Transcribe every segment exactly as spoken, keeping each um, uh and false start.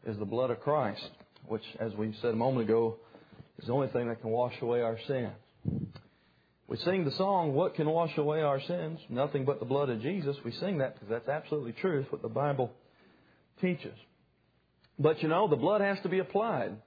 is the blood of Christ, which, as we said a moment ago, is the only thing that can wash away our sins. We sing the song, "What can wash away our sins? Nothing but the blood of Jesus." We sing that because that's absolutely true. It's what the Bible teaches. But you know, the blood has to be applied.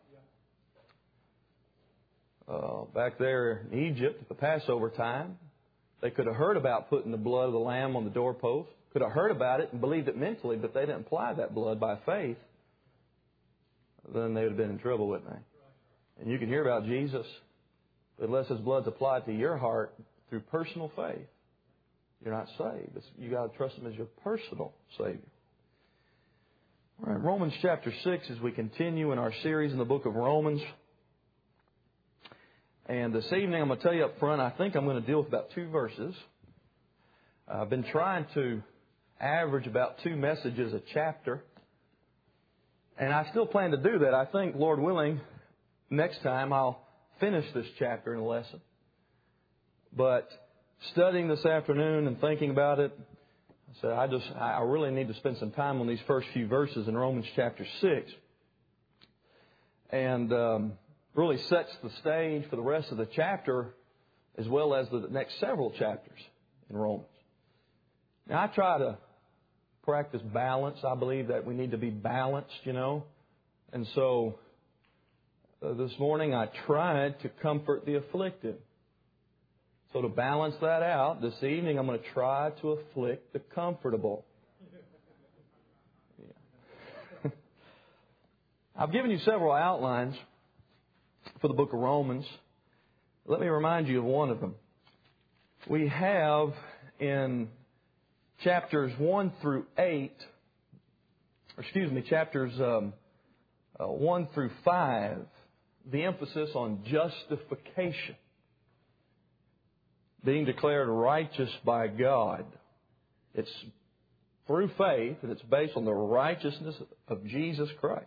Uh, back there in Egypt at the Passover time, they could have heard about putting the blood of the lamb on the doorpost, could have heard about it and believed it mentally, but they didn't apply that blood by faith. Then they would have been in trouble, wouldn't they? And you can hear about Jesus, but unless His blood's applied to your heart through personal faith, you're not saved. It's, you got to trust Him as your personal Savior. All right, Romans chapter six, as we continue in our series in the book of Romans. And this evening, I'm going to tell you up front, I think I'm going to deal with about two verses. I've been trying to average about two messages a chapter. And I still plan to do that. I think, Lord willing, next time I'll finish this chapter in a lesson. But studying this afternoon and thinking about it, I said, I just, I really need to spend some time on these first few verses in Romans chapter six. And um, really sets the stage for the rest of the chapter as well as the next several chapters in Romans. Now, I try to practice balance. I believe that we need to be balanced, you know. And so uh, this morning I tried to comfort the afflicted. So to balance that out, this evening I'm going to try to afflict the comfortable. Yeah. I've given you several outlines for the book of Romans. Let me remind you of one of them. We have in chapters one through eight, or excuse me, chapters um, uh, one through five, the emphasis on justification, being declared righteous by God. It's through faith, and it's based on the righteousness of Jesus Christ.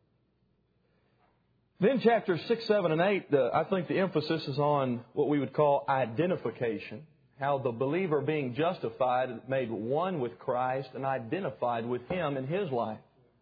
Then chapters six, seven, and eight, the, I think the emphasis is on what we would call identification. How the believer being justified, made one with Christ and identified with Him in His life.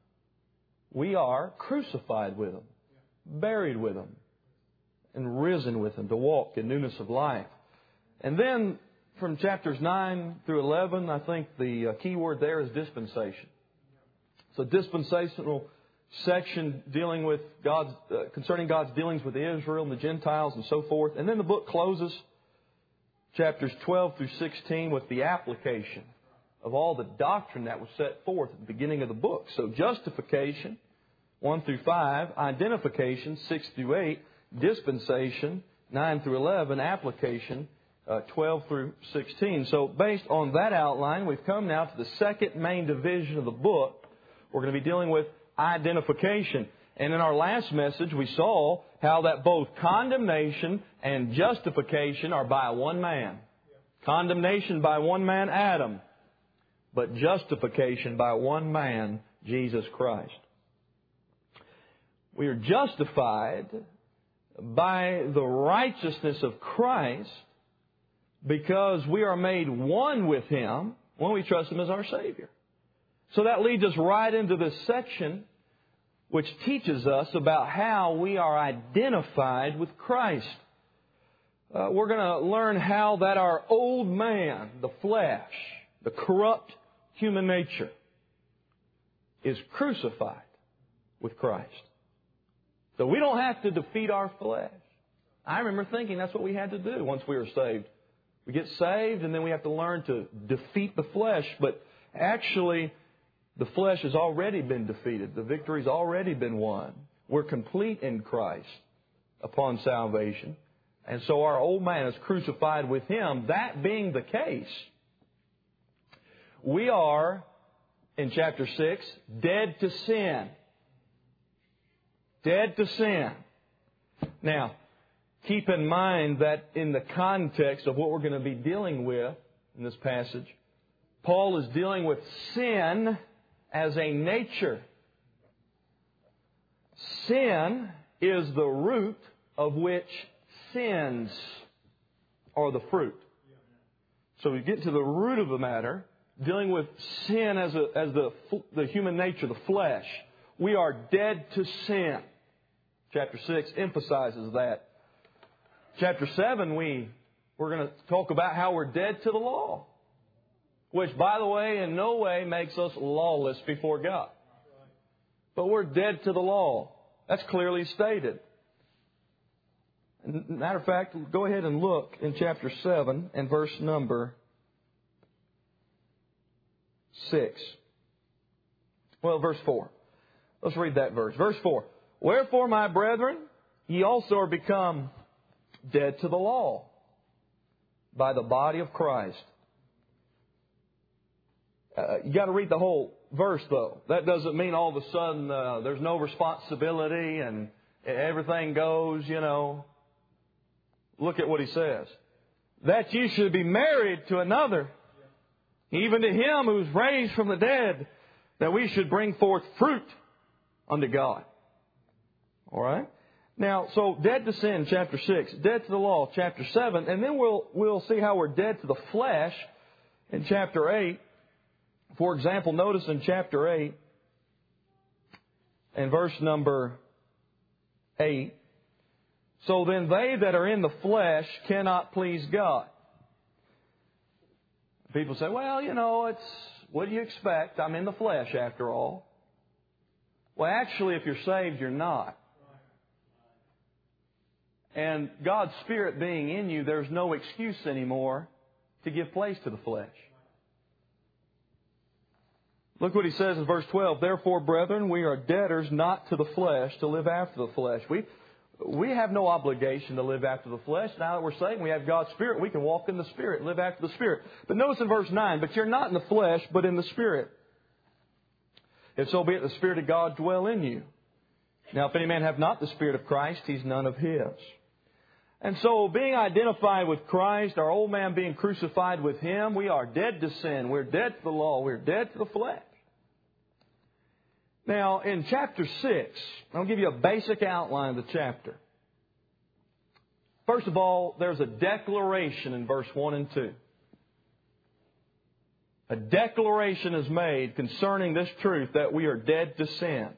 We are crucified with Him, buried with Him, and risen with Him to walk in newness of life. And then from chapters nine through eleven, I think the key word there is dispensation. So dispensational section dealing with God's, uh, concerning God's dealings with Israel and the Gentiles and so forth. And then the book closes chapters twelve through sixteen with the application of all the doctrine that was set forth at the beginning of the book. So justification, one through five, identification, six through eight, dispensation, nine through eleven, application, uh, twelve through sixteen. So based on that outline, we've come now to the second main division of the book. We're going to be dealing with identification. And in our last message, we saw how that both condemnation and justification are by one man. Condemnation by one man, Adam. But justification by one man, Jesus Christ. We are justified by the righteousness of Christ because we are made one with Him when we trust Him as our Savior. So that leads us right into this section which teaches us about how we are identified with Christ. Uh, we're going to learn how that our old man, the flesh, the corrupt human nature, is crucified with Christ. So we don't have to defeat our flesh. I remember thinking that's what we had to do once we were saved. We get saved and then we have to learn to defeat the flesh. But actually, the flesh has already been defeated. The victory's already been won. We're complete in Christ upon salvation. And so our old man is crucified with Him. That being the case, we are, in chapter six, dead to sin. Dead to sin. Now, keep in mind that in the context of what we're going to be dealing with in this passage, Paul is dealing with sin as a nature. Sin is the root of which sins are the fruit. So we get to the root of the matter, dealing with sin as a, as the the human nature, the flesh. we are dead to sin. Chapter six emphasizes that. Chapter seven, we, we're going to talk about how we're dead to the law. Which, by the way, in no way makes us lawless before God. But we're dead to the law. That's clearly stated. Matter of fact, go ahead and look in chapter seven and verse number six. Well, verse four. Let's read that verse. Verse four. Wherefore, my brethren, ye also are become dead to the law by the body of Christ. Uh, you got to read the whole verse, though. That doesn't mean all of a sudden uh, there's no responsibility and everything goes, you know. Look at what he says. That ye should be married to another, even to him who's raised from the dead, that we should bring forth fruit unto God. All right? Now, so dead to sin, chapter six. Dead to the law, chapter seven. And then we'll, we'll see how we're dead to the flesh in chapter eight. For example, notice in chapter eight and verse number eight. So then they that are in the flesh cannot please God. People say, well, you know, it's, what do you expect? I'm in the flesh after all. Well, actually, if you're saved, you're not. And God's Spirit being in you, there's no excuse anymore to give place to the flesh. Look what he says in verse twelve. Therefore, brethren, we are debtors not to the flesh to live after the flesh. We, we have no obligation to live after the flesh. Now that we're saved, we have God's Spirit. We can walk in the Spirit, live after the Spirit. But notice in verse nine, but you're not in the flesh, but in the Spirit. If so be it, the Spirit of God dwell in you. Now, if any man have not the Spirit of Christ, he's none of his. And so, being identified with Christ, our old man being crucified with Him, we are dead to sin. We're dead to the law. We're dead to the flesh. Now, in chapter six, I'll give you a basic outline of the chapter. First of all, there's a declaration in verse one and two. A declaration is made concerning this truth that we are dead to sin.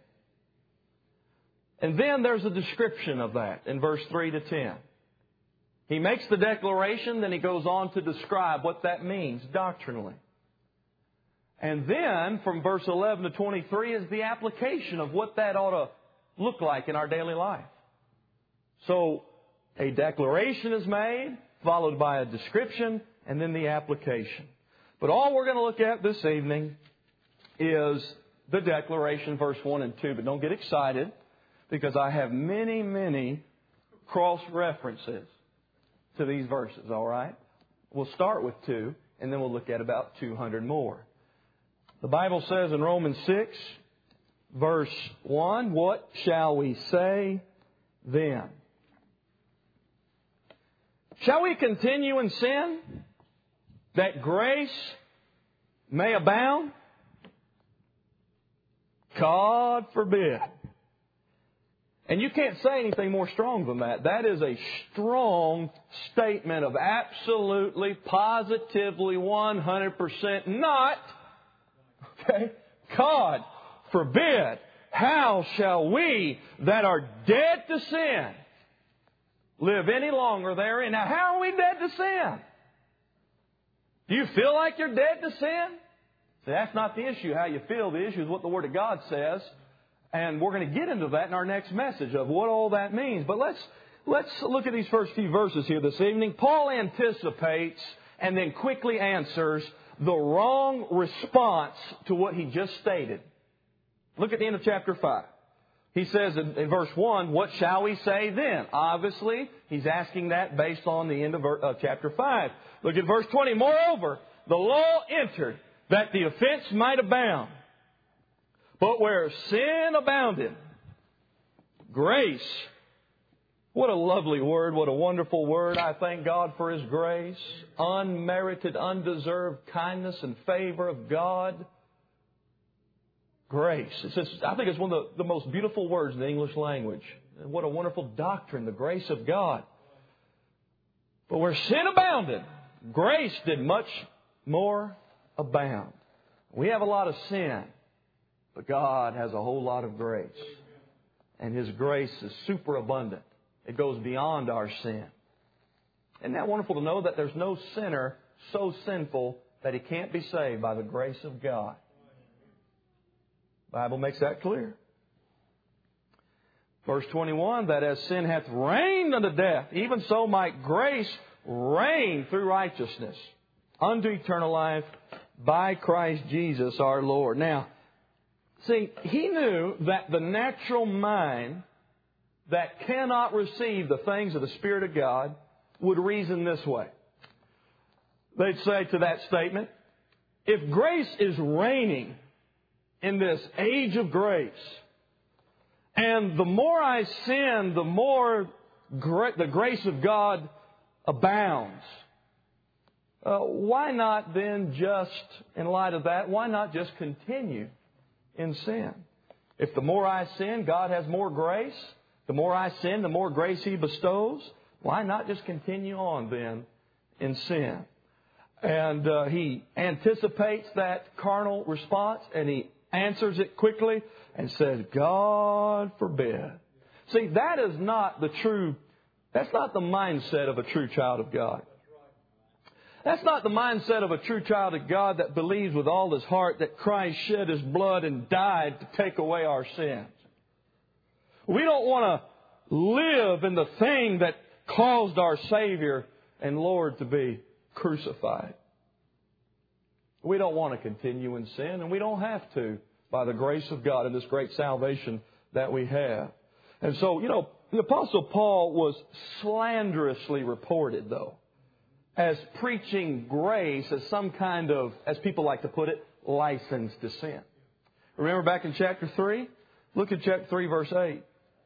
And then there's a description of that in verse three to ten. He makes the declaration, then he goes on to describe what that means doctrinally. And then, from verse eleven to twenty-three, is the application of what that ought to look like in our daily life. So, a declaration is made, followed by a description, and then the application. But all we're going to look at this evening is the declaration, verse one and two. But don't get excited, because I have many, many cross-references to these verses, all right? We'll start with two, and then we'll look at about two hundred more. The Bible says in Romans six, verse one, what shall we say then? Shall we continue in sin, that grace may abound? God forbid. And you can't say anything more strong than that. That is a strong statement of absolutely, positively, one hundred percent not. Okay? God forbid. How shall we that are dead to sin live any longer therein? Now, how are we dead to sin? Do you feel like you're dead to sin? See, that's not the issue, how you feel. The issue is what the Word of God says. And we're going to get into that in our next message of what all that means. But let's let's look at these first few verses here this evening. Paul anticipates and then quickly answers the wrong response to what he just stated. Look at the end of chapter five. He says in, in verse one, what shall we say then? Obviously, he's asking that based on the end of uh, chapter five. Look at verse twenty. Moreover, the law entered that the offense might abound. But where sin abounded, grace. What a lovely word. What a wonderful word. I thank God for His grace. Unmerited, undeserved kindness and favor of God. Grace. It's just, I think it's one of the, the most beautiful words in the English language. What a wonderful doctrine, the grace of God. But where sin abounded, grace did much more abound. We have a lot of sin. But God has a whole lot of grace. And His grace is superabundant. It goes beyond our sin. Isn't that wonderful to know that there's no sinner so sinful that he can't be saved by the grace of God? The Bible makes that clear. Verse twenty-one, that as sin hath reigned unto death, even so might grace reign through righteousness unto eternal life by Christ Jesus our Lord. Now, see, He knew that the natural mind that cannot receive the things of the Spirit of God would reason this way. They'd say to that statement, if grace is reigning in this age of grace, and the more I sin, the more gra- the grace of God abounds, uh, why not then just, in light of that, why not just continue in sin? If the more I sin, God has more grace. The more I sin, the more grace He bestows. Why not just continue on then in sin? And uh, He anticipates that carnal response, and He answers it quickly and says, God forbid. See, that is not the true, that's not the mindset of a true child of God. That's not the mindset of a true child of God that believes with all his heart that Christ shed His blood and died to take away our sins. We don't want to live in the thing that caused our Savior and Lord to be crucified. We don't want to continue in sin, and we don't have to by the grace of God and this great salvation that we have. And so, you know, the Apostle Paul was slanderously reported, though, as preaching grace as some kind of, as people like to put it, license to sin. Remember back in chapter three? Look at chapter three, verse eight.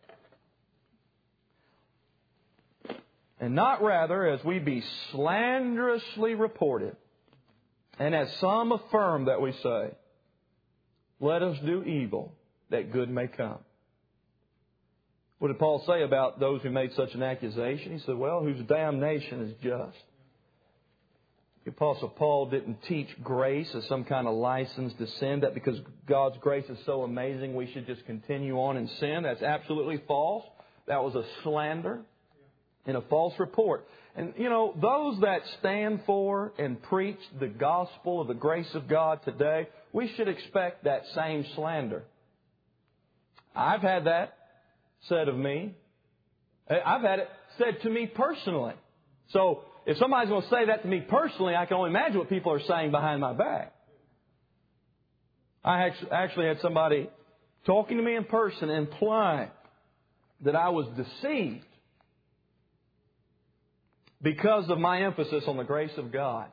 And not rather as we be slanderously reported, and as some affirm that we say, let us do evil, that good may come. What did Paul say about those who made such an accusation? He said, well, whose damnation is just. The Apostle Paul didn't teach grace as some kind of license to sin, that because God's grace is so amazing we should just continue on in sin. That's absolutely false. That was a slander and a false report. And, you know, those that stand for and preach the gospel of the grace of God today, we should expect that same slander. I've had that said of me. I've had it said to me personally. So if somebody's going to say that to me personally, I can only imagine what people are saying behind my back. I actually had somebody talking to me in person implying that I was deceived because of my emphasis on the grace of God.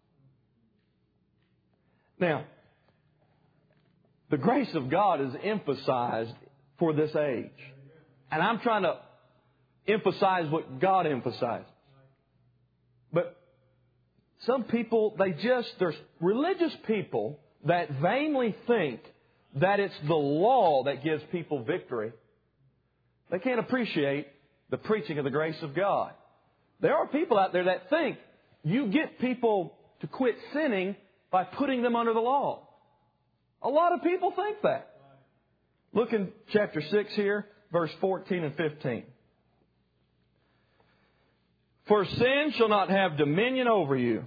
Now, the grace of God is emphasized for this age. And I'm trying to emphasize what God emphasizes. But some people, they just, there's religious people that vainly think that it's the law that gives people victory. They can't appreciate the preaching of the grace of God. There are people out there that think you get people to quit sinning by putting them under the law. A lot of people think that. Look in chapter six here, verse fourteen and fifteen. For sin shall not have dominion over you.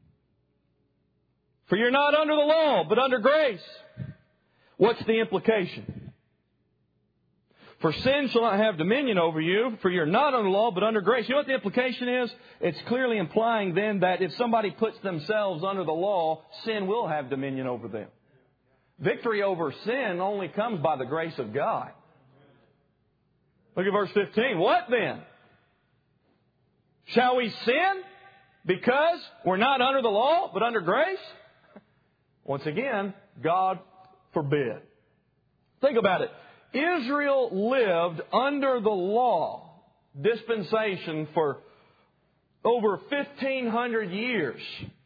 For you're not under the law, but under grace. What's the implication? For sin shall not have dominion over you, for you're not under the law, but under grace. You know what the implication is? It's clearly implying then that if somebody puts themselves under the law, sin will have dominion over them. Victory over sin only comes by the grace of God. Look at verse fifteen. What then? Shall we sin because we're not under the law, but under grace? Once again, God forbid. Think about it. Israel lived under the law dispensation for over fifteen hundred years.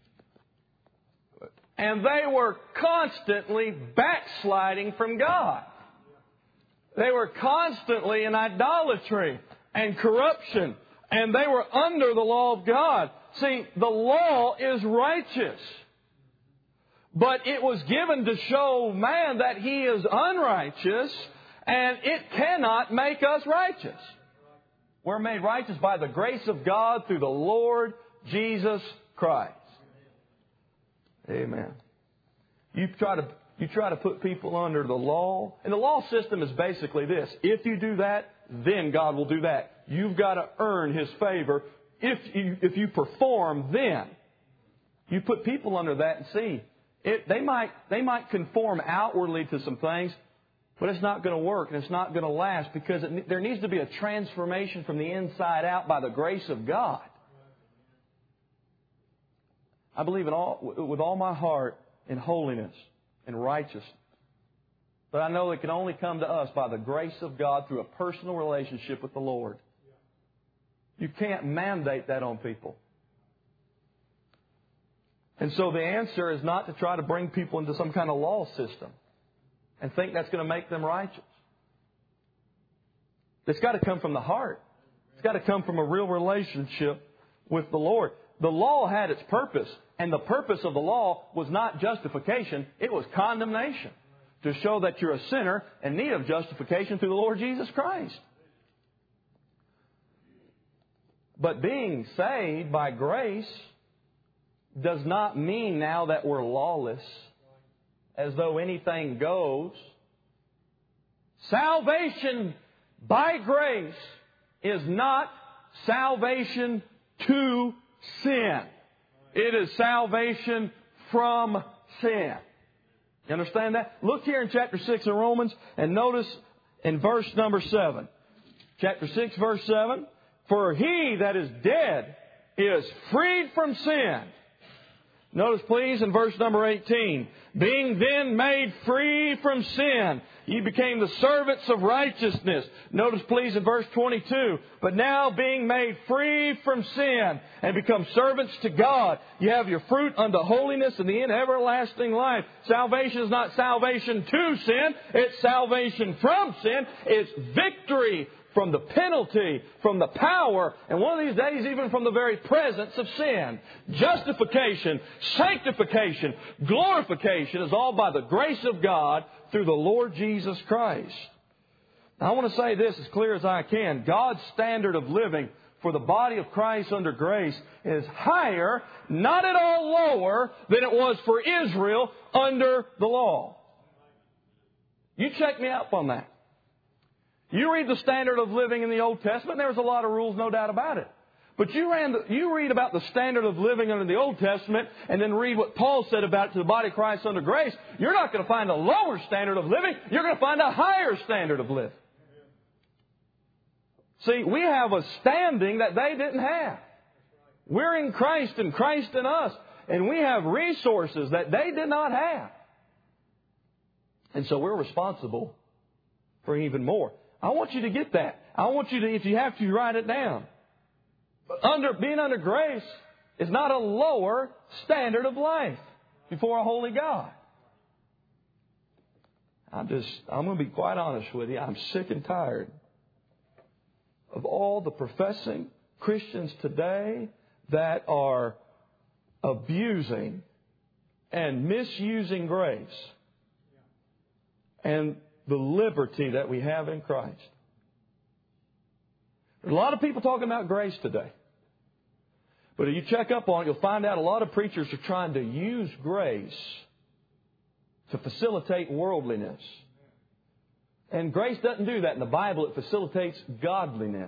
And they were constantly backsliding from God. They were constantly in idolatry and corruption. And they were under the law of God. See, the law is righteous. But it was given to show man that he is unrighteous, and it cannot make us righteous. We're made righteous by the grace of God through the Lord Jesus Christ. Amen. You try to, you try to put people under the law, and the law system is basically this. If you do that, then God will do that. You've got to earn His favor. If you, if you perform, then. You put people under that and see. It, they might, they might conform outwardly to some things, but it's not going to work and it's not going to last, because it, there needs to be a transformation from the inside out by the grace of God. I believe in all, with all my heart in holiness and righteousness. But I know it can only come to us by the grace of God through a personal relationship with the Lord. You can't mandate that on people. And so the answer is not to try to bring people into some kind of law system and think that's going to make them righteous. It's got to come from the heart. It's got to come from a real relationship with the Lord. The law had its purpose, and the purpose of the law was not justification, it was condemnation. To show that you're a sinner in need of justification through the Lord Jesus Christ. But being saved by grace does not mean now that we're lawless, as though anything goes. Salvation by grace is not salvation to sin. It is salvation from sin. You understand that? Look here in chapter six of Romans and notice in verse number seven. Chapter six, verse seven. For he that is dead is freed from sin. Notice please in verse number eighteen. Being then made free from sin, ye became the servants of righteousness. Notice please in verse twenty-two. But now being made free from sin and become servants to God, you have your fruit unto holiness and the end everlasting life. Salvation is not salvation to sin. It's salvation from sin. It's victory from the penalty, from the power, and one of these days even from the very presence of sin. Justification, sanctification, glorification is all by the grace of God through the Lord Jesus Christ. Now, I want to say this as clear as I can. God's standard of living for the body of Christ under grace is higher, not at all lower, than it was for Israel under the law. You check me up on that. You read the standard of living in the Old Testament, there was a lot of rules, no doubt about it. But you, ran the, you read about the standard of living under the Old Testament and then read what Paul said about it to the body of Christ under grace, you're not going to find a lower standard of living. You're going to find a higher standard of living. See, we have a standing that they didn't have. We're in Christ and Christ in us. And we have resources that they did not have. And so we're responsible for even more. I want you to get that. I want you to, if you have to, write it down. Under, being under grace is not a lower standard of life before a holy God. I'm just, I'm going to be quite honest with you. I'm sick and tired of all the professing Christians today that are abusing and misusing grace and the liberty that we have in Christ. There's a lot of people talking about grace today. But if you check up on it, you'll find out a lot of preachers are trying to use grace to facilitate worldliness. And grace doesn't do that in the Bible. It facilitates godliness.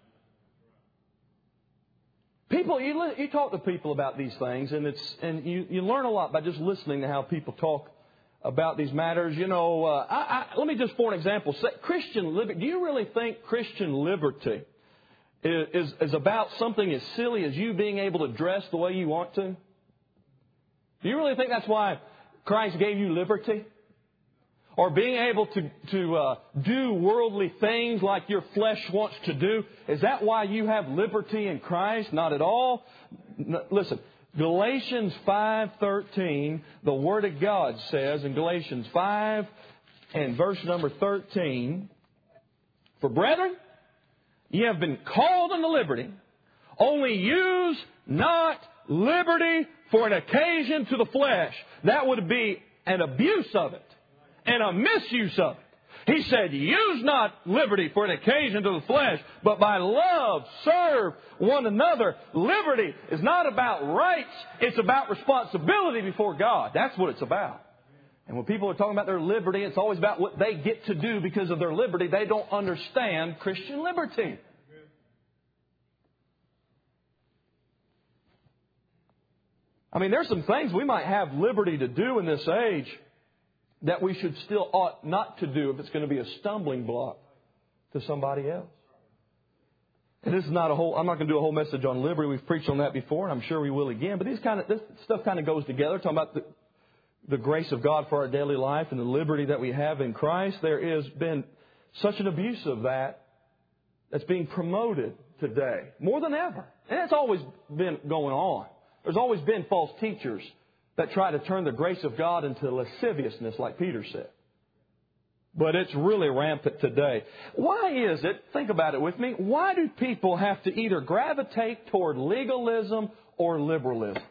People, you, you talk to people about these things, and it's and you, you learn a lot by just listening to how people talk about these matters. You know, uh, I, I, let me just, for an example, say Christian liberty. Do you really think Christian liberty is, is, is about something as silly as you being able to dress the way you want to? Do you really think that's why Christ gave you liberty? Or being able to, to uh, do worldly things like your flesh wants to do? Is that why you have liberty in Christ? Not at all. No, listen. Galatians five thirteen, the Word of God says in Galatians five and verse number thirteen, for brethren, ye have been called unto liberty, only use not liberty for an occasion to the flesh. That would be an abuse of it and a misuse of it. He said, use not liberty for an occasion to the flesh, but by love serve one another. Liberty is not about rights. It's about responsibility before God. That's what it's about. And when people are talking about their liberty, it's always about what they get to do because of their liberty. They don't understand Christian liberty. I mean, there's some things we might have liberty to do in this age that we should still ought not to do if it's going to be a stumbling block to somebody else. And this is not a whole, I'm not going to do a whole message on liberty. We've preached on that before, and I'm sure we will again. But these kind of, this stuff kind of goes together, talking about the, the grace of God for our daily life and the liberty that we have in Christ. There has been such an abuse of that that's being promoted today, more than ever. And it's always been going on. There's always been false teachers that try to turn the grace of God into lasciviousness, like Peter said. But it's really rampant today. Why is it, think about it with me, why do people have to either gravitate toward legalism or liberalism?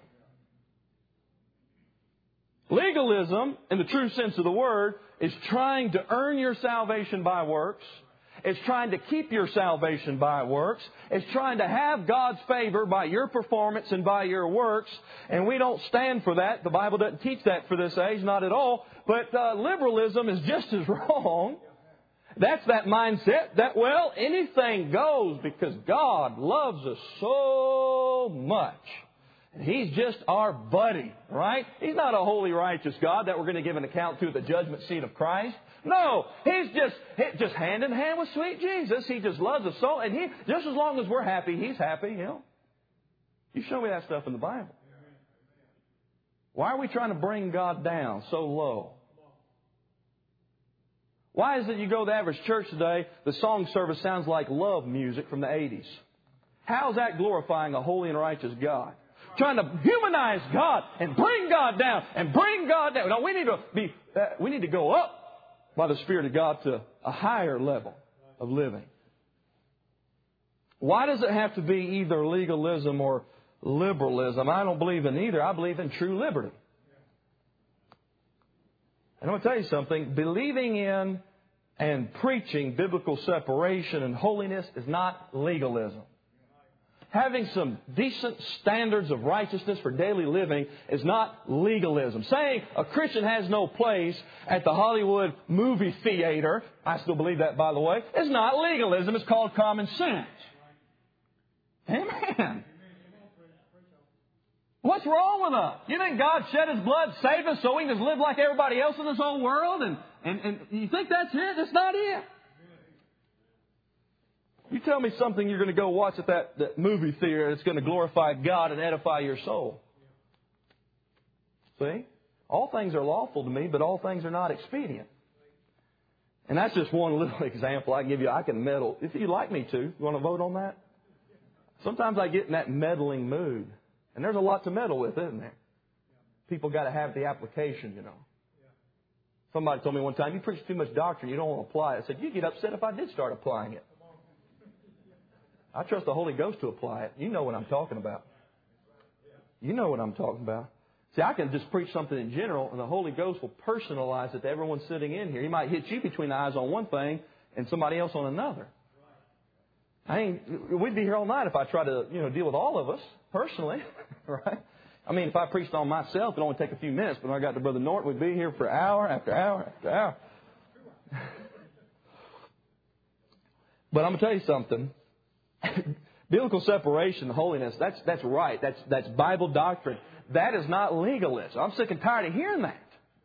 Legalism, in the true sense of the word, is trying to earn your salvation by works. It's trying to keep your salvation by works. It's trying to have God's favor by your performance and by your works. And we don't stand for that. The Bible doesn't teach that for this age, not at all. But uh, liberalism is just as wrong. That's that mindset that, well, anything goes because God loves us so much. And He's just our buddy, right? He's not a holy, righteous God that we're going to give an account to at the judgment seat of Christ. No, He's just just hand in hand with sweet Jesus. He just loves us so. And He, just as long as we're happy, He's happy. You know, you show me that stuff in the Bible. Why are we trying to bring God down so low? Why is it you go to the average church today, the song service sounds like love music from the eighties? How is that glorifying a holy and righteous God? Trying to humanize God and bring God down and bring God down. No, we need to be. Uh, we need to go up by the Spirit of God to a higher level of living. Why does it have to be either legalism or liberalism? I don't believe in either. I believe in true liberty. And I'm going to tell you something. Believing in and preaching biblical separation and holiness is not legalism. Having some decent standards of righteousness for daily living is not legalism. Saying a Christian has no place at the Hollywood movie theater, I still believe that, by the way, is not legalism. It's called common sense. Amen. What's wrong with us? You think God shed His blood to save us so we can just live like everybody else in this whole world? And, and, and you think that's it? That's not it. You tell me something you're going to go watch at that, that movie theater that's going to glorify God and edify your soul. See? All things are lawful to me, but all things are not expedient. And that's just one little example I can give you. I can meddle. If you'd like me to, you want to vote on that? Sometimes I get in that meddling mood. And there's a lot to meddle with, isn't there? People got to have the application, you know. Somebody told me one time, you preach too much doctrine, you don't want to apply it. I said, you'd get upset if I did start applying it. I trust the Holy Ghost to apply it. You know what I'm talking about. You know what I'm talking about. See, I can just preach something in general, and the Holy Ghost will personalize it to everyone sitting in here. He might hit you between the eyes on one thing and somebody else on another. I ain't, we'd be here all night if I tried to, you know, deal with all of us personally, right? I mean, if I preached on myself, it'd only take a few minutes. But when I got to Brother Norton, we'd be here for hour after hour after hour. But I'm going to tell you something. Biblical separation, holiness, that's that's right. That's that's Bible doctrine. That is not legalism. I'm sick and tired of hearing that.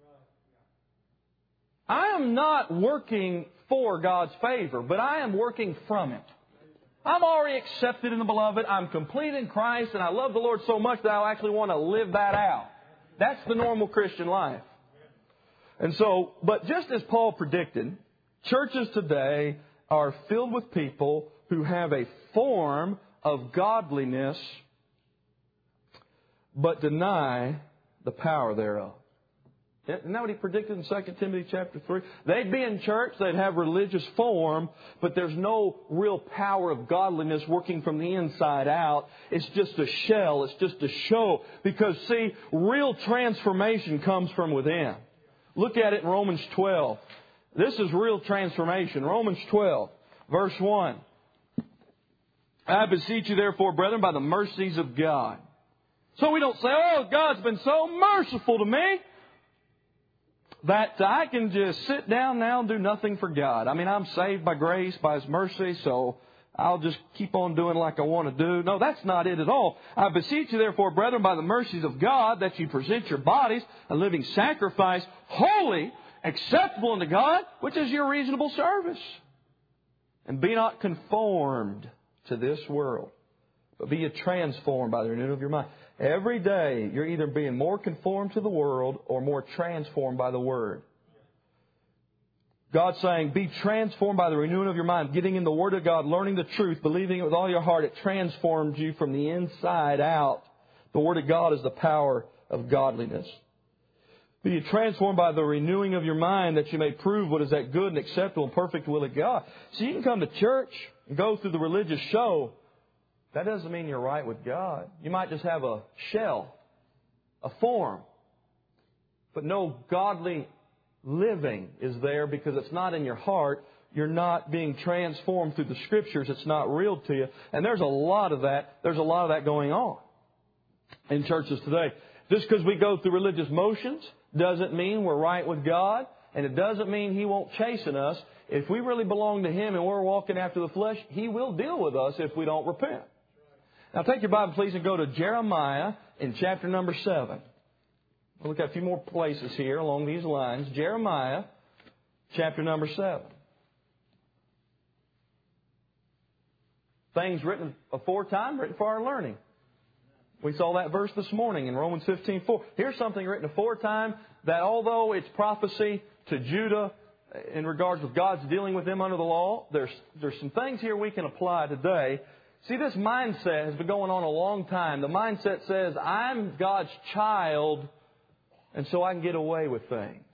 I am not working for God's favor, but I am working from it. I'm already accepted in the Beloved. I'm complete in Christ, and I love the Lord so much that I actually want to live that out. That's the normal Christian life. And so, but just as Paul predicted, churches today are filled with people who have a form of godliness but deny the power thereof. Isn't that what he predicted in Second Timothy chapter three? They'd be in church, they'd have religious form, but there's no real power of godliness working from the inside out. It's just a shell, it's just a show. Because, see, real transformation comes from within. Look at it in Romans twelve. This is real transformation. Romans twelve, verse one. I beseech you, therefore, brethren, by the mercies of God. So we don't say, oh, God's been so merciful to me that I can just sit down now and do nothing for God. I mean, I'm saved by grace, by His mercy, so I'll just keep on doing like I want to do. No, that's not it at all. I beseech you, therefore, brethren, by the mercies of God, that you present your bodies a living sacrifice, holy, acceptable unto God, which is your reasonable service. And be not conformed to this world, but be ye transformed by the renewing of your mind. Every day, you're either being more conformed to the world or more transformed by the Word. God's saying, be transformed by the renewing of your mind, getting in the Word of God, learning the truth, believing it with all your heart. It transforms you from the inside out. The Word of God is the power of godliness. Be ye transformed by the renewing of your mind, that you may prove what is that good and acceptable and perfect will of God. So you can come to church and go through the religious show. That doesn't mean you're right with God. You might just have a shell, a form, but no godly living is there because it's not in your heart. You're not being transformed through the Scriptures. It's not real to you. And there's a lot of that. There's a lot of that going on in churches today. Just because we go through religious motions doesn't mean we're right with God. And it doesn't mean He won't chasten us. If we really belong to Him and we're walking after the flesh, He will deal with us if we don't repent. Now take your Bible, please, and go to Jeremiah in chapter number seven. We'll look at a few more places here along these lines. Jeremiah chapter number seven. Things written aforetime, written for our learning. We saw that verse this morning in Romans fifteen four. Here's something written aforetime that although it's prophecy to Judah in regards with God's dealing with them under the law, there's, there's some things here we can apply today. See, this mindset has been going on a long time. The mindset says, I'm God's child, and so I can get away with things.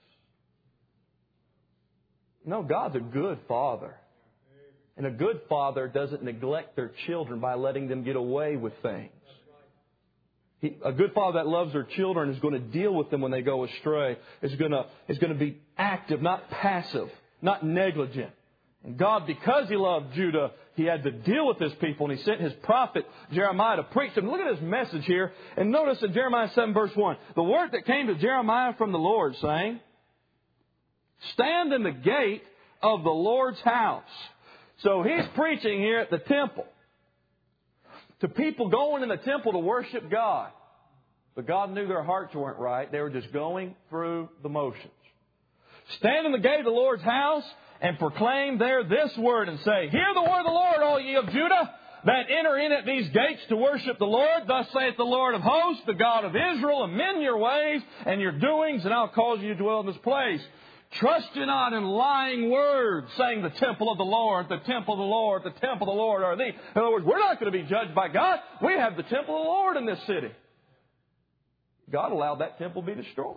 No, God's a good Father. And a good father doesn't neglect their children by letting them get away with things. He, a good father that loves their children is going to deal with them when they go astray. Is going to, is going to be active, not passive, not negligent. And God, because He loved Judah, He had to deal with His people, and He sent His prophet Jeremiah to preach them. Look at His message here, and notice in Jeremiah seven verse one, the word that came to Jeremiah from the Lord, saying, stand in the gate of the Lord's house. So He's preaching here at the temple to people going in the temple to worship God. But God knew their hearts weren't right. They were just going through the motions. Stand in the gate of the Lord's house and proclaim there this word and say, hear the word of the Lord, all ye of Judah, that enter in at these gates to worship the Lord. Thus saith the Lord of hosts, the God of Israel, amend your ways and your doings, and I'll cause you to dwell in this place. Trust you not in lying words, saying the temple of the Lord, the temple of the Lord, the temple of the Lord are thee. In other words, we're not going to be judged by God. We have the temple of the Lord in this city. God allowed that temple to be destroyed.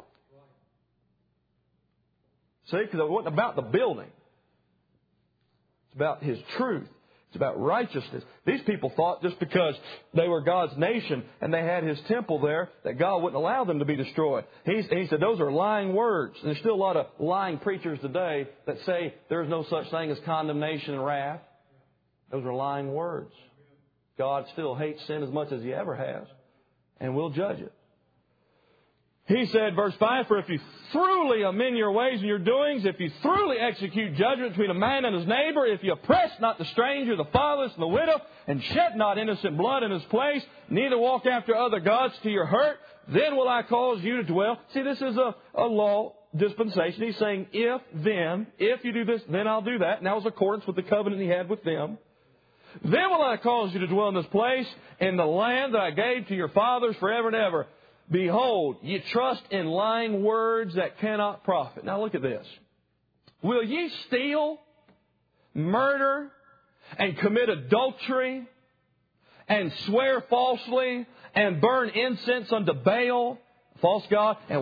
See, because it wasn't about the building. It's about His truth. It's about righteousness. These people thought just because they were God's nation and they had His temple there, that God wouldn't allow them to be destroyed. He, he said those are lying words. And there's still a lot of lying preachers today that say there's no such thing as condemnation and wrath. Those are lying words. God still hates sin as much as He ever has, and will judge it. He said, verse five, for if you thoroughly amend your ways and your doings, if you thoroughly execute judgment between a man and his neighbor, if you oppress not the stranger, the fatherless, and the widow, and shed not innocent blood in his place, neither walk after other gods to your hurt, then will I cause you to dwell. See, this is a, a law dispensation. He's saying, if, then, if you do this, then I'll do that. And that was accordance with the covenant He had with them. Then will I cause you to dwell in this place, in the land that I gave to your fathers forever and ever. Behold, ye trust in lying words that cannot profit. Now look at this. Will ye steal, murder, and commit adultery, and swear falsely, and burn incense unto Baal, false god, and walk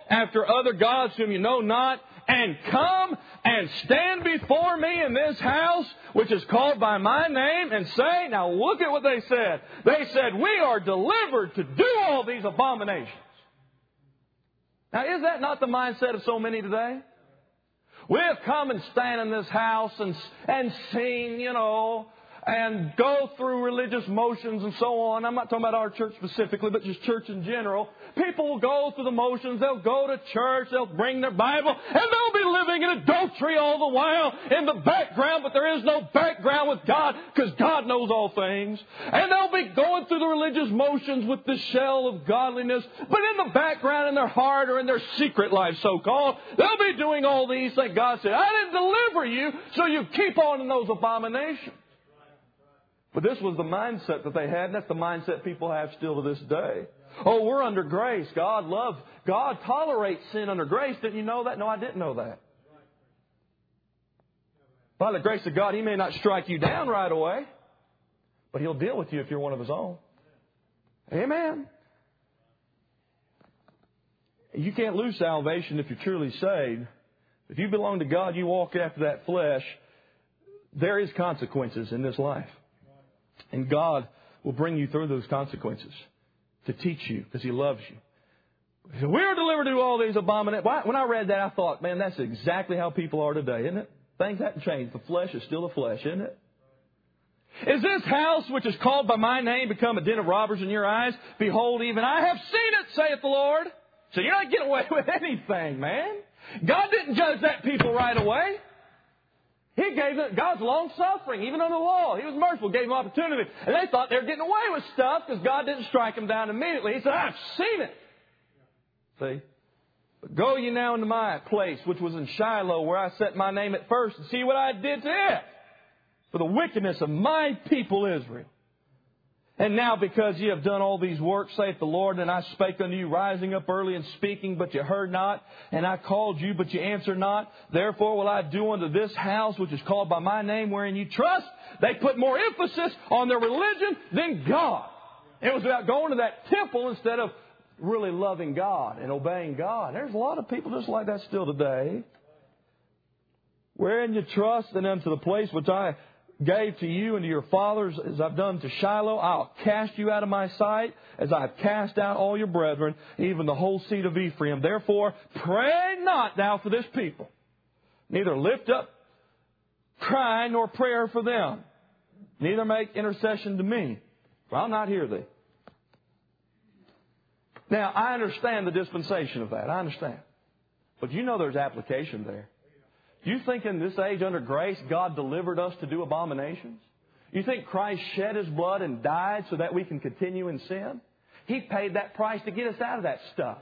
after other gods whom you know not, and come and stand before me in this house, which is called by my name, and say, now look at what they said. They said, we are delivered to do all these abominations. Now, is that not the mindset of so many today? We'll come and stand in this house and, and sing, you know, and go through religious motions and so on. I'm not talking about our church specifically, but just church in general. People will go through the motions. They'll go to church. They'll bring their Bible. And they'll be living in adultery all the while in the background. But there is no background with God because God knows all things. And they'll be going through the religious motions with the shell of godliness. But in the background, in their heart or in their secret life, so-called, they'll be doing all these things. God said, I didn't deliver you, so you keep on in those abominations. But this was the mindset that they had, and that's the mindset people have still to this day. Oh, we're under grace. God loves, God tolerates sin under grace. Didn't you know that? No, I didn't know that. By the grace of God, He may not strike you down right away, but He'll deal with you if you're one of His own. Amen. You can't lose salvation if you're truly saved. If you belong to God, you walk after that flesh, there is consequences in this life. And God will bring you through those consequences to teach you because He loves you. So we are delivered to all these abominations. When I read that, I thought, man, that's exactly how people are today, isn't it? Things haven't changed. The flesh is still the flesh, isn't it? Is this house which is called by my name become a den of robbers in your eyes? Behold, even I have seen it, saith the Lord. So you're not getting away with anything, man. God didn't judge that people right away. He gave it, God's long-suffering, even under the law. He was merciful, gave them opportunity. And they thought they were getting away with stuff because God didn't strike them down immediately. He said, I've seen it. See? But go ye now into my place, which was in Shiloh, where I set my name at first, and see what I did to it for the wickedness of my people Israel. And now because ye have done all these works, saith the Lord, and I spake unto you, rising up early and speaking, but ye heard not, and I called you, but ye answered not. Therefore will I do unto this house, which is called by my name, wherein you trust. They put more emphasis on their religion than God. It was about going to that temple instead of really loving God and obeying God. There's a lot of people just like that still today. Wherein you trust, and unto the place which I gave to you and to your fathers, as I've done to Shiloh, I'll cast you out of my sight, as I've cast out all your brethren, even the whole seed of Ephraim. Therefore, pray not thou for this people, neither lift up cry nor prayer for them, neither make intercession to me, for I'll not hear thee. Now, I understand the dispensation of that. I understand. But you know there's application there. You think in this age under grace, God delivered us to do abominations? You think Christ shed His blood and died so that we can continue in sin? He paid that price to get us out of that stuff.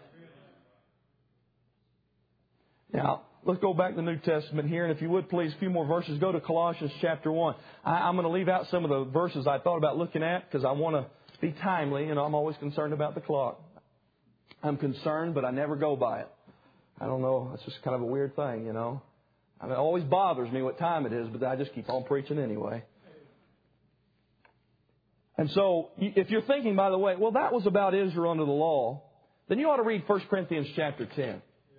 Now, let's go back to the New Testament here. And if you would, please, a few more verses. Go to Colossians chapter one. I, I'm going to leave out some of the verses I thought about looking at because I want to be timely. You know, I'm always concerned about the clock. I'm concerned, but I never go by it. I don't know. It's just kind of a weird thing, you know. I mean, it always bothers me what time it is, but I just keep on preaching anyway. And so, if you're thinking, by the way, well, that was about Israel under the law, then you ought to read First Corinthians chapter ten.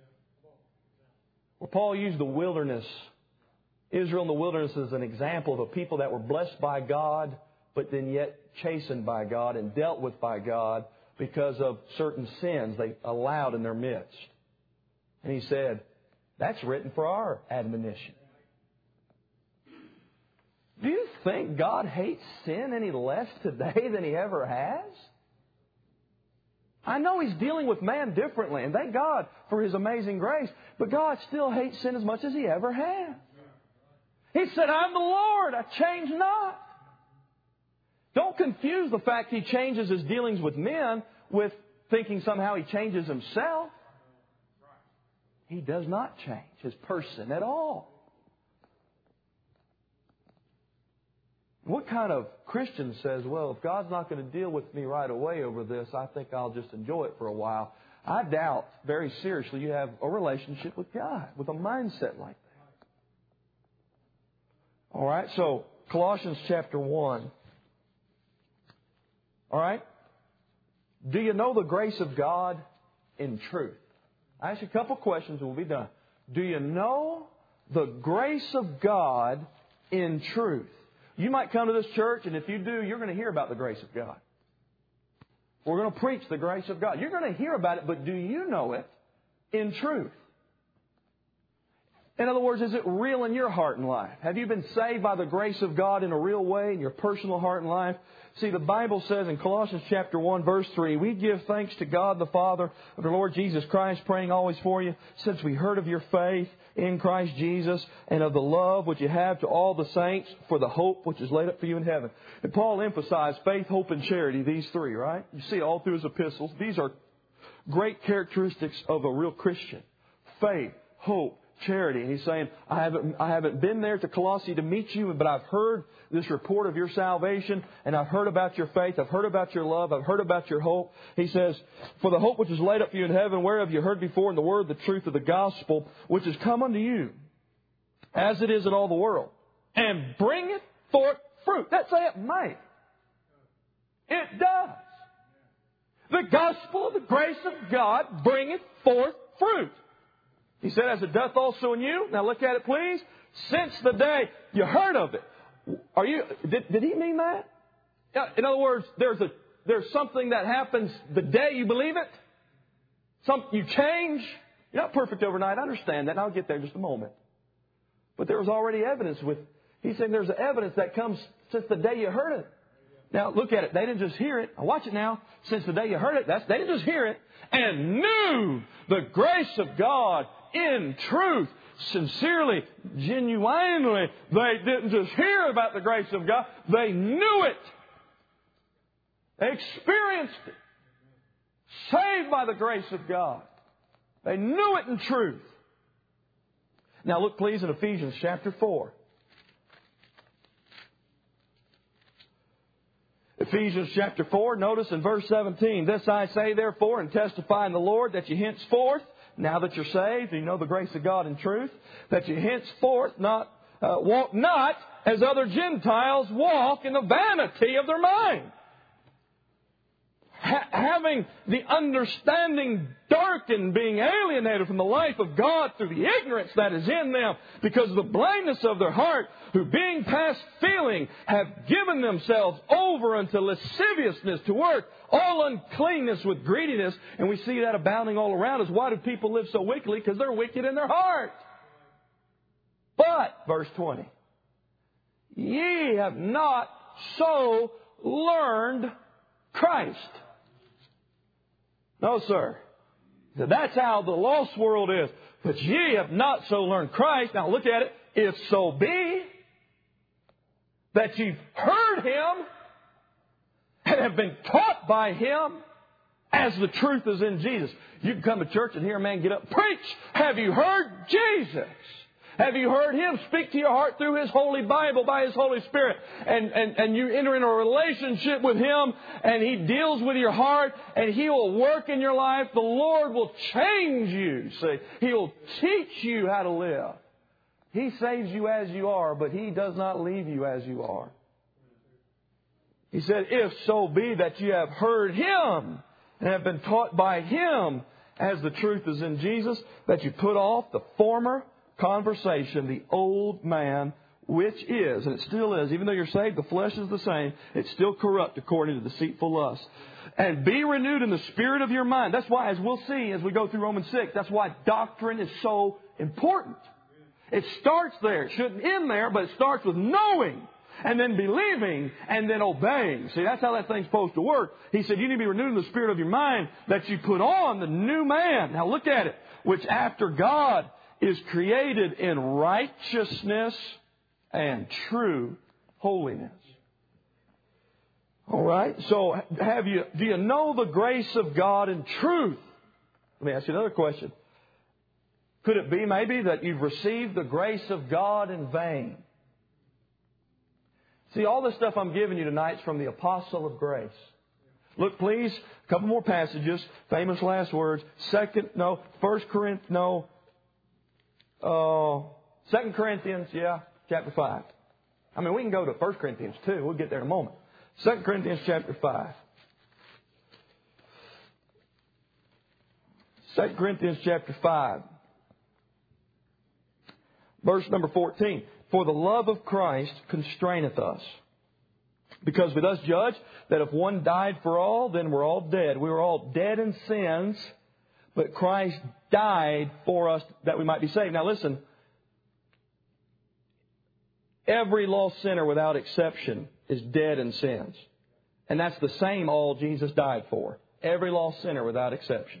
Where Paul used the wilderness, Israel in the wilderness as an example of a people that were blessed by God, but then yet chastened by God and dealt with by God because of certain sins they allowed in their midst. And he said, that's written for our admonition. Do you think God hates sin any less today than He ever has? I know He's dealing with man differently, and thank God for His amazing grace, but God still hates sin as much as He ever has. He said, I'm the Lord, I change not. Don't confuse the fact He changes His dealings with men with thinking somehow He changes Himself. He does not change His person at all. What kind of Christian says, well, if God's not going to deal with me right away over this, I think I'll just enjoy it for a while? I doubt very seriously you have a relationship with God, with a mindset like that. All right, so Colossians chapter one. All right. Do you know the grace of God in truth? I ask you a couple questions and we'll be done. Do you know the grace of God in truth? You might come to this church, and if you do, you're going to hear about the grace of God. We're going to preach the grace of God. You're going to hear about it, but do you know it in truth? In other words, is it real in your heart and life? Have you been saved by the grace of God in a real way in your personal heart and life? See, the Bible says in Colossians chapter one, verse three, we give thanks to God the Father of the Lord Jesus Christ, praying always for you, since we heard of your faith in Christ Jesus and of the love which you have to all the saints for the hope which is laid up for you in heaven. And Paul emphasized faith, hope, and charity, these three, right? You see it all through his epistles. These are great characteristics of a real Christian. Faith, hope, charity. And he's saying, I haven't, I haven't been there to Colossae to meet you, but I've heard this report of your salvation, and I've heard about your faith, I've heard about your love, I've heard about your hope. He says, for the hope which is laid up for you in heaven, whereof you heard before in the word the truth of the gospel, which has come unto you, as it is in all the world, and bringeth forth fruit. That's say it might. It does. The gospel of the grace of God bringeth forth fruit. He said, as it doth also in you. Now look at it, please. Since the day you heard of it. Are you? Did, did he mean that? In other words, there's a there's something that happens the day you believe it. Some you change. You're not perfect overnight. I understand that. And I'll get there in just a moment. But there was already evidence with. He's saying there's evidence that comes since the day you heard it. Now look at it. They didn't just hear it. Now watch it now. Since the day you heard it, that's they didn't just hear it and knew the grace of God in truth, sincerely, genuinely. They didn't just hear about the grace of God. They knew it. They experienced it. Saved by the grace of God. They knew it in truth. Now look please in Ephesians chapter four. Ephesians chapter four, notice in verse seventeen, this I say therefore and testify in the Lord that you henceforth, now that you're saved, you know the grace of God in truth, that you henceforth not uh, walk not as other Gentiles walk in the vanity of their mind. Ha- having the understanding darkened, being alienated from the life of God through the ignorance that is in them, because of the blindness of their heart, who being past feeling have given themselves over unto lasciviousness to work all uncleanness with greediness. And we see that abounding all around us. Why do people live so wickedly? Because they're wicked in their heart. But, verse twenty, ye have not so learned Christ. No, sir. So that's how the lost world is. But ye have not so learned Christ. Now look at it. If so be that you've heard Him and have been taught by Him as the truth is in Jesus. You can come to church and hear a man get up and preach. Have you heard Jesus? Have you heard Him speak to your heart through His Holy Bible by His Holy Spirit? And, and, and you enter into a relationship with Him and He deals with your heart and He will work in your life. The Lord will change you. See, He will teach you how to live. He saves you as you are, but He does not leave you as you are. He said, if so be that you have heard Him and have been taught by Him as the truth is in Jesus, that you put off the former conversation, the old man, which is, and it still is, even though you're saved, the flesh is the same, it's still corrupt according to deceitful lust. And be renewed in the spirit of your mind. That's why, as we'll see as we go through Romans six, that's why doctrine is so important. It starts there. It shouldn't end there, but it starts with knowing and then believing and then obeying. See, that's how that thing's supposed to work. He said, you need to be renewed in the spirit of your mind, that you put on the new man. Now look at it. Which after God is created in righteousness and true holiness. All right. So have you, do you know the grace of God in truth? Let me ask you another question. Could it be maybe that you've received the grace of God in vain? See, all this stuff I'm giving you tonight is from the Apostle of Grace. Look, please, a couple more passages. Famous last words. Second, no. First Corinthians, no. Uh, Second Corinthians, yeah, chapter five. I mean, we can go to First Corinthians too. We'll get there in a moment. Second Corinthians chapter five. Second Corinthians chapter five. Verse number fourteen. For the love of Christ constraineth us, because we thus judge that if one died for all, then we're all dead. We were all dead in sins, but Christ died for us that we might be saved. Now listen, every lost sinner without exception is dead in sins. And that's the same all Jesus died for. Every lost sinner without exception.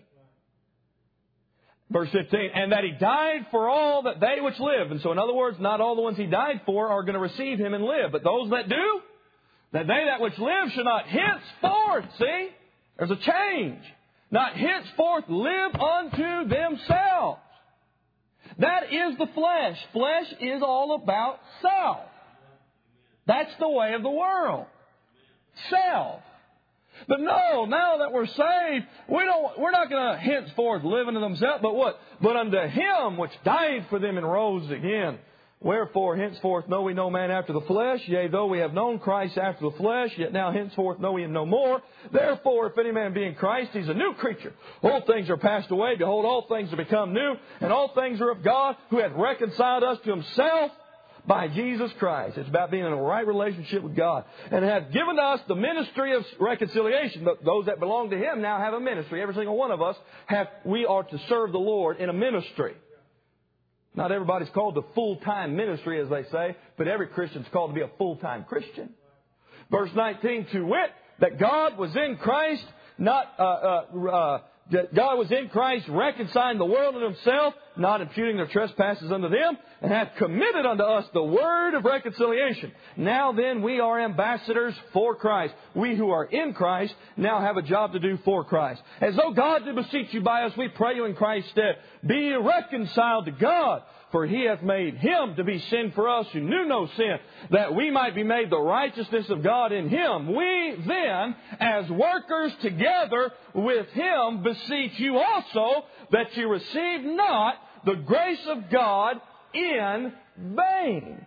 Verse fifteen, and that He died for all that they which live. And so in other words, not all the ones He died for are going to receive Him and live. But those that do, that they that which live should not henceforth, see, there's a change, not henceforth live unto themselves. That is the flesh. Flesh is all about self. That's the way of the world. Self. But no, now that we're saved, we don't, we're not going to henceforth live unto themselves, but what? But unto Him which died for them and rose again. Wherefore, henceforth know we no man after the flesh. Yea, though we have known Christ after the flesh, yet now henceforth know we Him no more. Therefore, if any man be in Christ, he's a new creature. Old things are passed away. Behold, all things are become new. And all things are of God, who hath reconciled us to Himself by Jesus Christ. It's about being in a right relationship with God. And hath given us the ministry of reconciliation. Those that belong to Him now have a ministry. Every single one of us, have, we are to serve the Lord in a ministry. Not everybody's called to full-time ministry, as they say, but every Christian's called to be a full-time Christian. Verse nineteen, to wit, that God was in Christ, not uh, uh, uh, that God was in Christ, reconciling the world unto Himself, not imputing their trespasses unto them, and hath committed unto us the word of reconciliation. Now then, we are ambassadors for Christ. We who are in Christ now have a job to do for Christ. As though God did beseech you by us, we pray you in Christ's stead, be reconciled to God. For He hath made Him to be sin for us who knew no sin, that we might be made the righteousness of God in Him. We then, as workers together with Him, beseech you also that you receive not the grace of God in vain.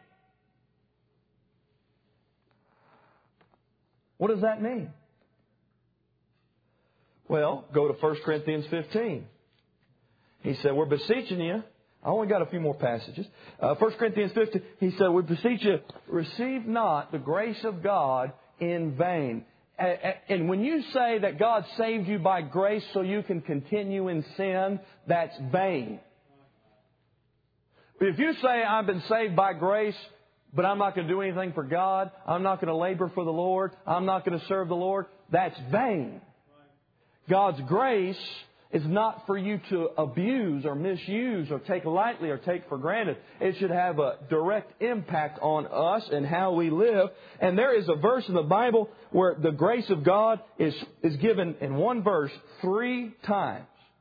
What does that mean? Well, go to First Corinthians fifteen. He said, we're beseeching you. I only got a few more passages. Uh, First Corinthians fifteen, he said, we beseech you, receive not the grace of God in vain. And when you say that God saved you by grace so you can continue in sin, that's vain. If you say, I've been saved by grace, but I'm not going to do anything for God, I'm not going to labor for the Lord, I'm not going to serve the Lord, that's vain. God's grace is not for you to abuse or misuse or take lightly or take for granted. It should have a direct impact on us and how we live. And there is a verse in the Bible where the grace of God is, is given in one verse three times.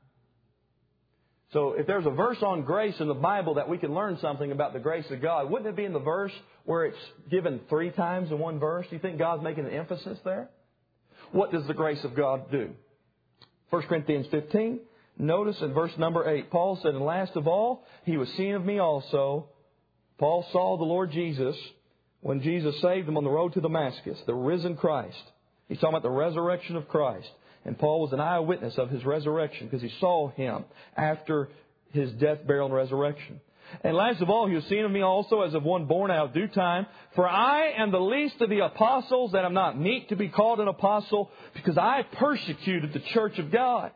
So if there's a verse on grace in the Bible that we can learn something about the grace of God, wouldn't it be in the verse where it's given three times in one verse? Do you think God's making an emphasis there? What does the grace of God do? First Corinthians fifteen, notice in verse number eight, Paul said, and last of all, He was seen of me also. Paul saw the Lord Jesus when Jesus saved him on the road to Damascus, the risen Christ. He's talking about the resurrection of Christ. And Paul was an eyewitness of His resurrection because he saw Him after His death, burial, and resurrection. And last of all, He was seen of me also as of one born out of due time. For I am the least of the apostles, that am not meet to be called an apostle, because I persecuted the church of God.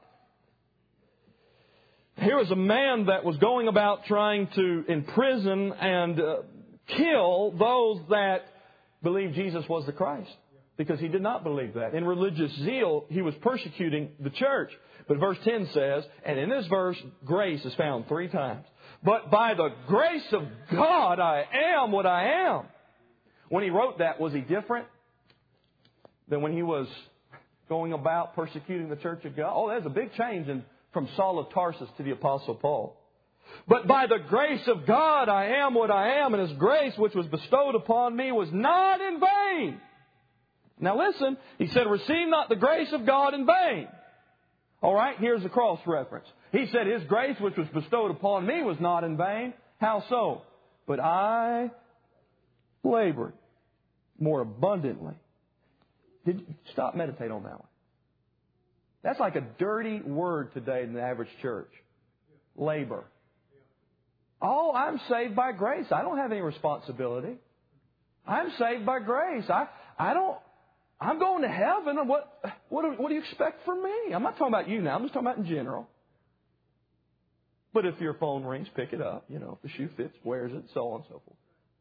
Here was a man that was going about trying to imprison and uh, kill those that believed Jesus was the Christ, because he did not believe that. In religious zeal, he was persecuting the church. But verse ten says, and in this verse, grace is found three times. But by the grace of God, I am what I am. When he wrote that, was he different than when he was going about persecuting the church of God? Oh, there's a big change in, from Saul of Tarsus to the Apostle Paul. But by the grace of God, I am what I am, and His grace which was bestowed upon me was not in vain. Now listen, he said, receive not the grace of God in vain. All right, here's the cross reference. He said His grace which was bestowed upon me was not in vain. How so? But I labored more abundantly. Did you stop, meditate on that one. That's like a dirty word today in the average church. Labor. Oh, I'm saved by grace. I don't have any responsibility. I'm saved by grace. I, I don't, I'm going to heaven. What, what, do, what do you expect from me? I'm not talking about you now. I'm just talking about in general. But if your phone rings, pick it up. You know, if the shoe fits, wears it, so on and so forth.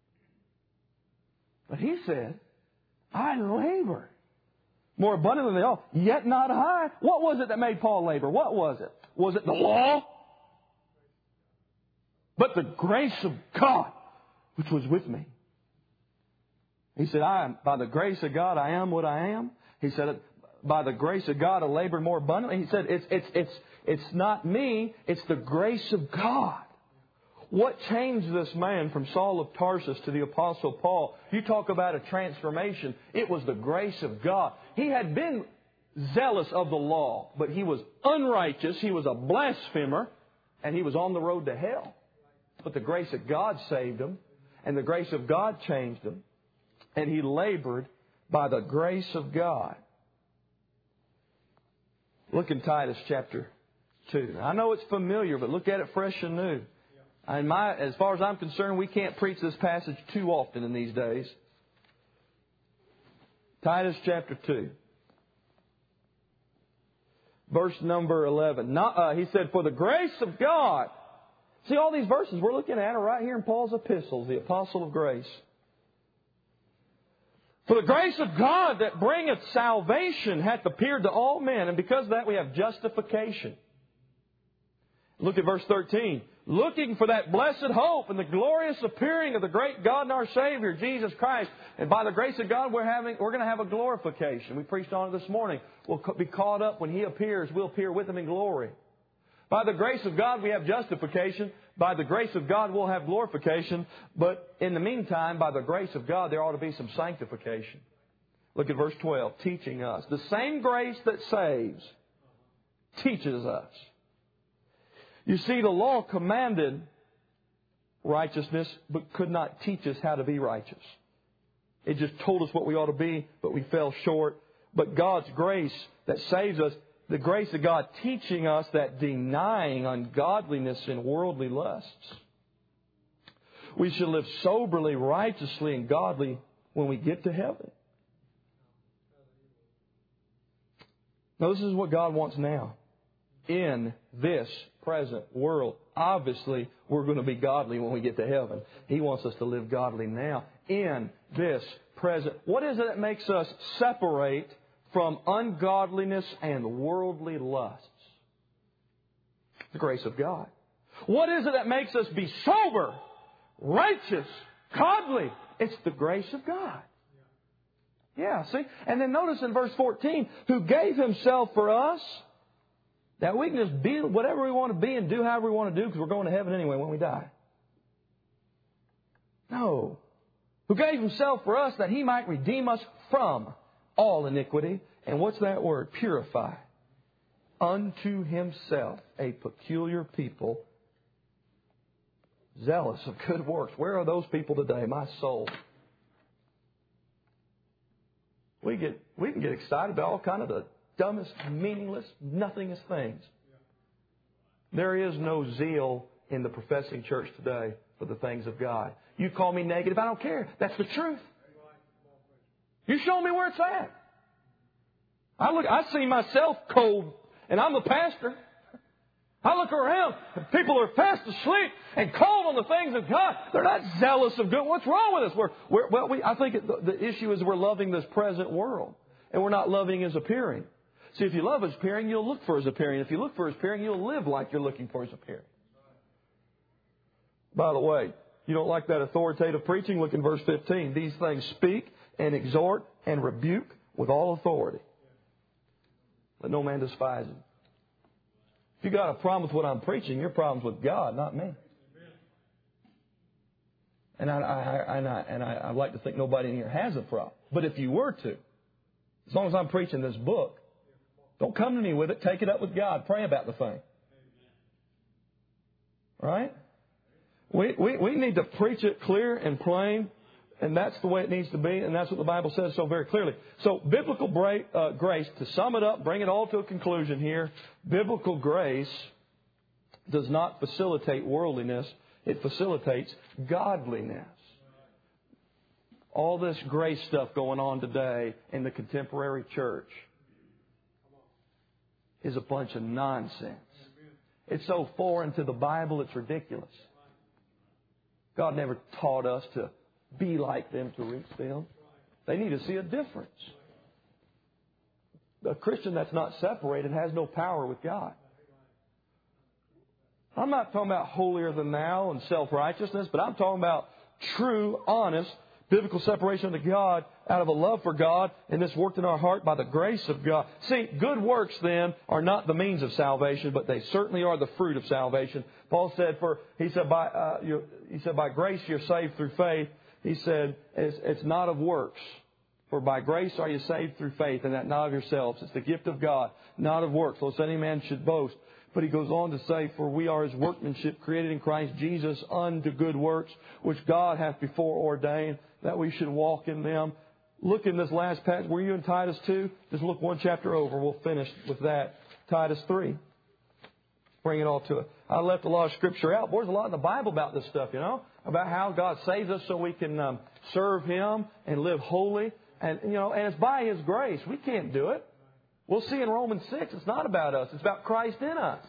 But he said, I labor more abundantly than all, yet not I. What was it that made Paul labor? What was it? Was it the law? But the grace of God, which was with me. He said, I am, by the grace of God, I am what I am. He said, by the grace of God, I labored more abundantly. He said, it's, it's, it's, it's not me, it's the grace of God. What changed this man from Saul of Tarsus to the Apostle Paul? You talk about a transformation. It was the grace of God. He had been zealous of the law, but he was unrighteous. He was a blasphemer, and he was on the road to hell. But the grace of God saved him, and the grace of God changed him, and he labored by the grace of God. Look in Titus chapter two. I know it's familiar, but look at it fresh and new. And my, as far as I'm concerned, we can't preach this passage too often in these days. Titus chapter two. Verse number eleven. Not, uh, he said, for the grace of God. See, all these verses we're looking at are right here in Paul's epistles, the apostle of grace. For the grace of God that bringeth salvation hath appeared to all men, and because of that we have justification. Look at verse thirteen. Looking for that blessed hope and the glorious appearing of the great God and our Savior, Jesus Christ. And by the grace of God, we're having, we're going to have a glorification. We preached on it this morning. We'll be caught up when He appears. We'll appear with Him in glory. By the grace of God, we have justification. By the grace of God, we'll have glorification. But in the meantime, by the grace of God, there ought to be some sanctification. Look at verse twelve, teaching us. The same grace that saves teaches us. You see, the law commanded righteousness, but could not teach us how to be righteous. It just told us what we ought to be, but we fell short. But God's grace that saves us, the grace of God teaching us that denying ungodliness and worldly lusts, we should live soberly, righteously, and godly when we get to heaven. Now, this is what God wants now. In this present world, obviously, we're going to be godly when we get to heaven. He wants us to live godly now. In this present. What is it that makes us separate from ungodliness and worldly lusts? The grace of God. What is it that makes us be sober, righteous, godly? It's the grace of God. Yeah, see? And then notice in verse fourteen, who gave Himself for us, that we can just be whatever we want to be and do however we want to do because we're going to heaven anyway when we die. No. Who gave Himself for us that He might redeem us from all iniquity. And what's that word? Purify. Unto Himself a peculiar people, zealous of good works. Where are those people today? My soul. We get we can get excited about all kind of the dumbest, meaningless, nothingest things. There is no zeal in the professing church today for the things of God. You call me negative, I don't care. That's the truth. You show me where it's at. I look, I see myself cold, and I'm the pastor. I look around, and people are fast asleep and cold on the things of God. They're not zealous of good. What's wrong with us? We're, we're, well, we, I think it, the, the issue is we're loving this present world, and we're not loving His appearing. See, if you love His appearing, you'll look for His appearing. If you look for His appearing, you'll live like you're looking for His appearing. By the way, you don't like that authoritative preaching? Look in verse fifteen. These things speak and exhort and rebuke with all authority. Let no man despise Him. If you got a problem with what I'm preaching, your problem's with God, not me. And I, I, and I, and I, I'd like to think nobody in here has a problem. But if you were to, as long as I'm preaching this book, don't come to me with it. Take it up with God. Pray about the thing. Right? We, we, we need to preach it clear and plain And that's the way it needs to be, and that's what the Bible says so very clearly. So biblical bra- uh, grace, to sum it up, bring it all to a conclusion here, biblical grace does not facilitate worldliness. It facilitates godliness. All this grace stuff going on today in the contemporary church is a bunch of nonsense. It's so foreign to the Bible, it's ridiculous. God never taught us to be like them to reach them. They need to see a difference. A Christian that's not separated has no power with God. I'm not talking about holier than thou and self-righteousness, but I'm talking about true, honest, biblical separation to God out of a love for God, and this worked in our heart by the grace of God. See, good works then are not the means of salvation, but they certainly are the fruit of salvation. Paul said, "For he said by uh, you, he said by grace you're saved through faith." He said, it's, it's not of works. For by grace are you saved through faith, and that not of yourselves. It's the gift of God, not of works, lest any man should boast. But he goes on to say, for we are His workmanship, created in Christ Jesus unto good works, which God hath before ordained, that we should walk in them. Look in this last passage. Were you in Titus two? Just look one chapter over. We'll finish with that. Titus three. Bring it all to it. I left a lot of Scripture out. Boy, there's a lot in the Bible about this stuff, you know, about how God saves us so we can um, serve Him and live holy. And, you know, and it's by His grace. We can't do it. We'll see in Romans six, it's not about us. It's about Christ in us.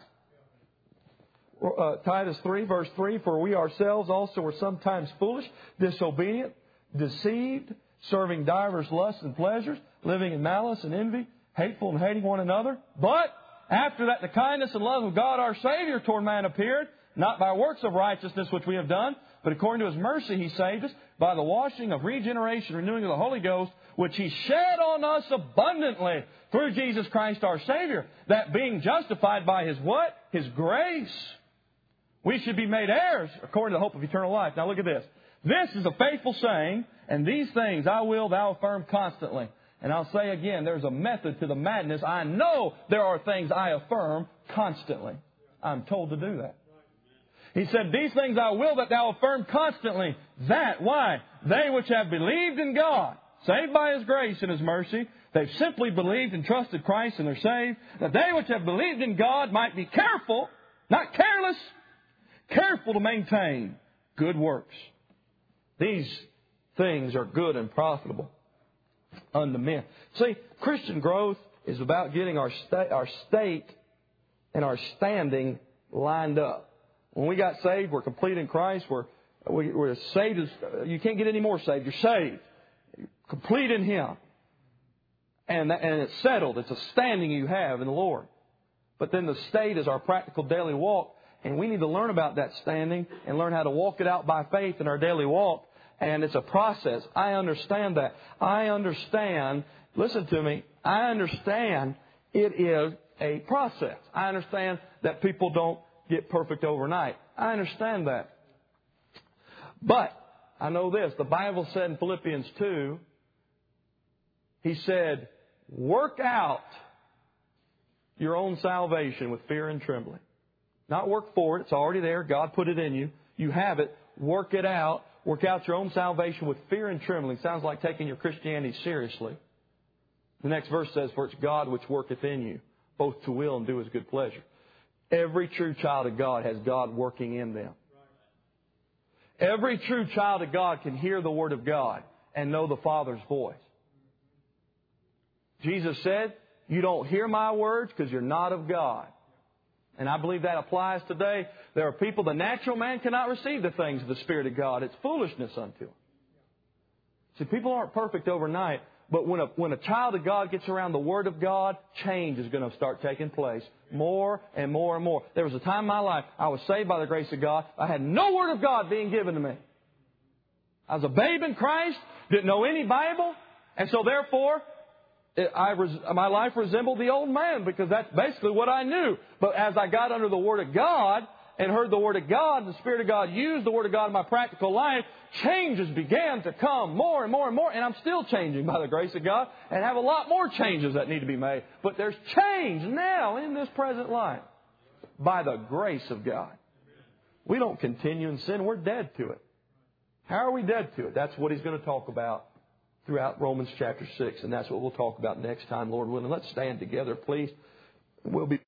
Uh, Titus three, verse three, for we ourselves also were sometimes foolish, disobedient, deceived, serving divers lusts and pleasures, living in malice and envy, hateful and hating one another. But after that the kindness and love of God our Savior toward man appeared, not by works of righteousness which we have done, but according to His mercy He saved us, by the washing of regeneration, renewing of the Holy Ghost, which He shed on us abundantly through Jesus Christ our Savior, that being justified by His what? His grace, we should be made heirs according to the hope of eternal life. Now look at this. This is a faithful saying, and these things I will thou affirm constantly. And I'll say again, there's a method to the madness. I know there are things I affirm constantly. I'm told to do that. He said, these things I will that thou affirm constantly. That, why? They which have believed in God, saved by His grace and His mercy, they've simply believed and trusted Christ and they're saved. That they which have believed in God might be careful, not careless, careful to maintain good works. These things are good and profitable unto men. See, Christian growth is about getting our sta- our state and our standing lined up. When we got saved, we're complete in Christ. We're we, we're saved. As, you can't get any more saved. You're saved, you're complete in Him, and that, and it's settled. It's a standing you have in the Lord. But then the state is our practical daily walk, and we need to learn about that standing and learn how to walk it out by faith in our daily walk. And it's a process. I understand that. I understand, listen to me, I understand it is a process. I understand that people don't get perfect overnight. I understand that. But I know this. The Bible said in Philippians two, He said, work out your own salvation with fear and trembling. Not work for it. It's already there. God put it in you. You have it. Work it out. Work out your own salvation with fear and trembling. Sounds like taking your Christianity seriously. The next verse says, for it's God which worketh in you, both to will and do His good pleasure. Every true child of God has God working in them. Every true child of God can hear the Word of God and know the Father's voice. Jesus said, you don't hear my words because you're not of God. And I believe that applies today. There are people, the natural man cannot receive the things of the Spirit of God. It's foolishness unto him. See, people aren't perfect overnight. But when a, when a child of God gets around the Word of God, change is going to start taking place. More and more and more. There was a time in my life I was saved by the grace of God. I had no Word of God being given to me. I was a babe in Christ, didn't know any Bible, and so therefore I, my life resembled the old man because that's basically what I knew. But as I got under the Word of God and heard the Word of God, the Spirit of God used the Word of God in my practical life, changes began to come more and more and more. And I'm still changing by the grace of God and have a lot more changes that need to be made. But there's change now in this present life by the grace of God. We don't continue in sin. We're dead to it. How are we dead to it? That's what he's going to talk about throughout Romans chapter six, and that's what we'll talk about next time, Lord willing. Let's stand together, please. We'll be